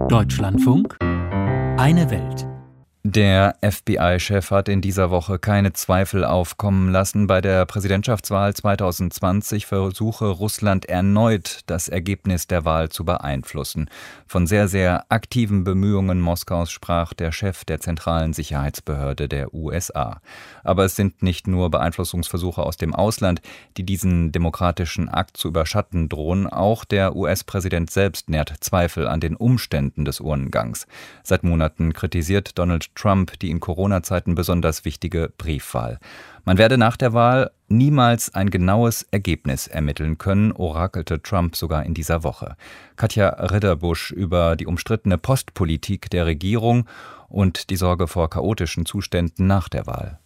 Deutschlandfunk, eine Welt. Der FBI-Chef hat in dieser Woche keine Zweifel aufkommen lassen. Bei der Präsidentschaftswahl 2020 versuche Russland erneut, das Ergebnis der Wahl zu beeinflussen. Von sehr, sehr aktiven Bemühungen Moskaus sprach der Chef der zentralen Sicherheitsbehörde der USA. Aber es sind nicht nur Beeinflussungsversuche aus dem Ausland, die diesen demokratischen Akt zu überschatten drohen. Auch der US-Präsident selbst nährt Zweifel an den Umständen des Urnengangs. Seit Monaten kritisiert Donald Trump die in Corona-Zeiten besonders wichtige Briefwahl. Man werde nach der Wahl niemals ein genaues Ergebnis ermitteln können, orakelte Trump sogar in dieser Woche. Katja Ridderbusch über die umstrittene Postpolitik der Regierung und die Sorge vor chaotischen Zuständen nach der Wahl.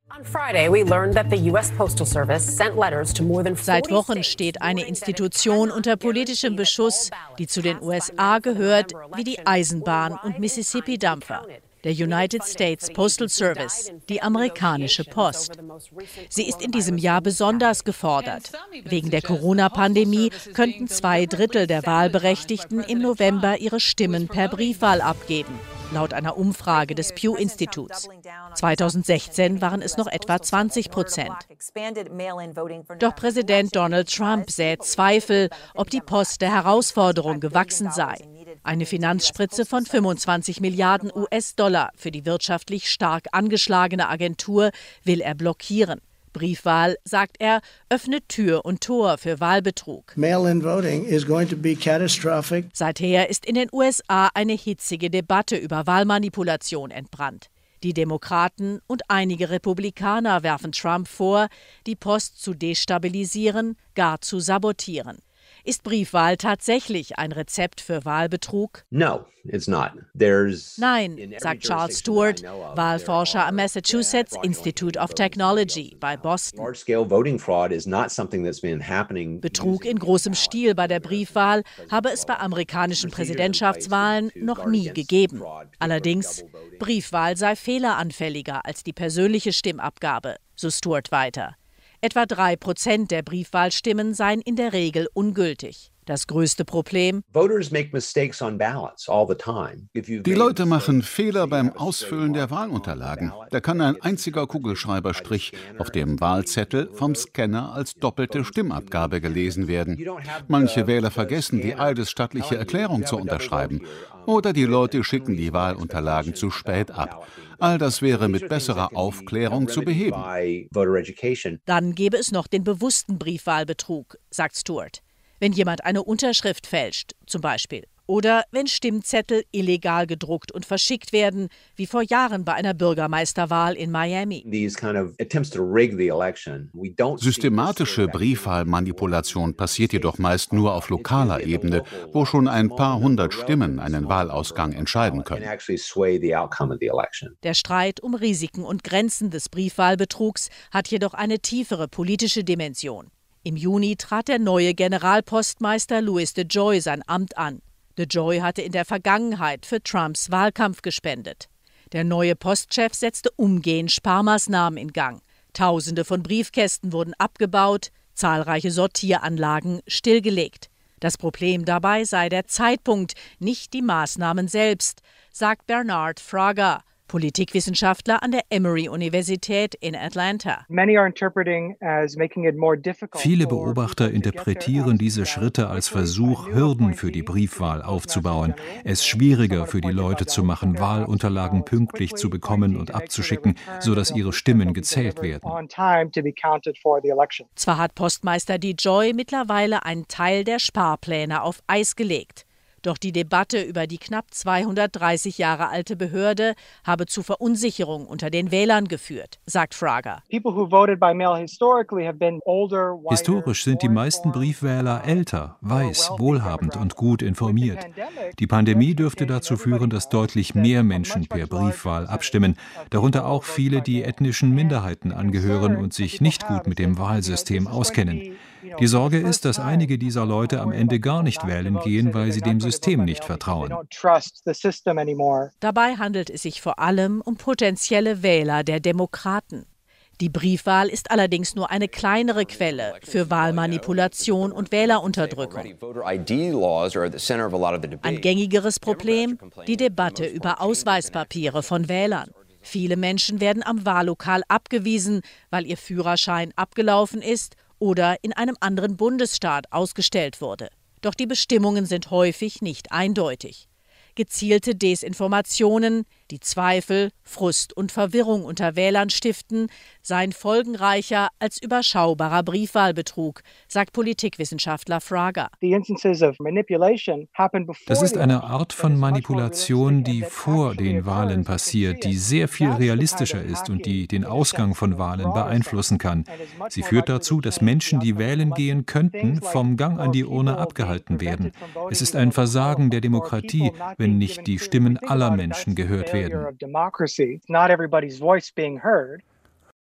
Seit Wochen steht eine Institution unter politischem Beschuss, die zu den USA gehört, wie die Eisenbahn- und Mississippi-Dampfer. Der United States Postal Service, die amerikanische Post. Sie ist in diesem Jahr besonders gefordert. Wegen der Corona-Pandemie könnten 2/3 der Wahlberechtigten im November ihre Stimmen per Briefwahl abgeben, laut einer Umfrage des Pew-Instituts. 2016 waren es noch etwa 20%. Doch Präsident Donald Trump sät Zweifel, ob die Post der Herausforderung gewachsen sei. Eine Finanzspritze von 25 Milliarden US-Dollar für die wirtschaftlich stark angeschlagene Agentur will er blockieren. Briefwahl, sagt er, öffnet Tür und Tor für Wahlbetrug. Seither ist in den USA eine hitzige Debatte über Wahlmanipulation entbrannt. Die Demokraten und einige Republikaner werfen Trump vor, die Post zu destabilisieren, gar zu sabotieren. Ist Briefwahl tatsächlich ein Rezept für Wahlbetrug? Nein, sagt Charles Stewart, Wahlforscher am Massachusetts Institute of Technology bei Boston. Betrug in großem Stil bei der Briefwahl habe es bei amerikanischen Präsidentschaftswahlen noch nie gegeben. Allerdings, Briefwahl sei fehleranfälliger als die persönliche Stimmabgabe, so Stewart weiter. Etwa 3% der Briefwahlstimmen seien in der Regel ungültig. Das größte Problem: Die Leute machen Fehler beim Ausfüllen der Wahlunterlagen. Da kann ein einziger Kugelschreiberstrich auf dem Wahlzettel vom Scanner als doppelte Stimmabgabe gelesen werden. Manche Wähler vergessen, die eidesstattliche Erklärung zu unterschreiben. Oder die Leute schicken die Wahlunterlagen zu spät ab. All das wäre mit besserer Aufklärung zu beheben. Dann gäbe es noch den bewussten Briefwahlbetrug, sagt Stewart. Wenn jemand eine Unterschrift fälscht, zum Beispiel. Oder wenn Stimmzettel illegal gedruckt und verschickt werden, wie vor Jahren bei einer Bürgermeisterwahl in Miami. Systematische Briefwahlmanipulation passiert jedoch meist nur auf lokaler Ebene, wo schon ein paar hundert Stimmen einen Wahlausgang entscheiden können. Der Streit um Risiken und Grenzen des Briefwahlbetrugs hat jedoch eine tiefere politische Dimension. Im Juni trat der neue Generalpostmeister Louis DeJoy sein Amt an. DeJoy hatte in der Vergangenheit für Trumps Wahlkampf gespendet. Der neue Postchef setzte umgehend Sparmaßnahmen in Gang. Tausende von Briefkästen wurden abgebaut, zahlreiche Sortieranlagen stillgelegt. Das Problem dabei sei der Zeitpunkt, nicht die Maßnahmen selbst, sagt Bernard Fraga, Politikwissenschaftler an der Emory-Universität in Atlanta. Viele Beobachter interpretieren diese Schritte als Versuch, Hürden für die Briefwahl aufzubauen, es schwieriger für die Leute zu machen, Wahlunterlagen pünktlich zu bekommen und abzuschicken, sodass ihre Stimmen gezählt werden. Zwar hat Postmeister DeJoy mittlerweile einen Teil der Sparpläne auf Eis gelegt. Doch die Debatte über die knapp 230 Jahre alte Behörde habe zu Verunsicherung unter den Wählern geführt, sagt Fraga. Historisch sind die meisten Briefwähler älter, weiß, wohlhabend und gut informiert. Die Pandemie dürfte dazu führen, dass deutlich mehr Menschen per Briefwahl abstimmen, darunter auch viele, die ethnischen Minderheiten angehören und sich nicht gut mit dem Wahlsystem auskennen. Die Sorge ist, dass einige dieser Leute am Ende gar nicht wählen gehen, weil sie dem System nicht vertrauen. Dabei handelt es sich vor allem um potenzielle Wähler der Demokraten. Die Briefwahl ist allerdings nur eine kleinere Quelle für Wahlmanipulation und Wählerunterdrückung. Ein gängigeres Problem: die Debatte über Ausweispapiere von Wählern. Viele Menschen werden am Wahllokal abgewiesen, weil ihr Führerschein abgelaufen ist oder in einem anderen Bundesstaat ausgestellt wurde. Doch die Bestimmungen sind häufig nicht eindeutig. Gezielte Desinformationen, die Zweifel, Frust und Verwirrung unter Wählern stiften, seien folgenreicher als überschaubarer Briefwahlbetrug, sagt Politikwissenschaftler Fraga. Das ist eine Art von Manipulation, die vor den Wahlen passiert, die sehr viel realistischer ist und die den Ausgang von Wahlen beeinflussen kann. Sie führt dazu, dass Menschen, die wählen gehen könnten, vom Gang an die Urne abgehalten werden. Es ist ein Versagen der Demokratie, wenn nicht die Stimmen aller Menschen gehört werden.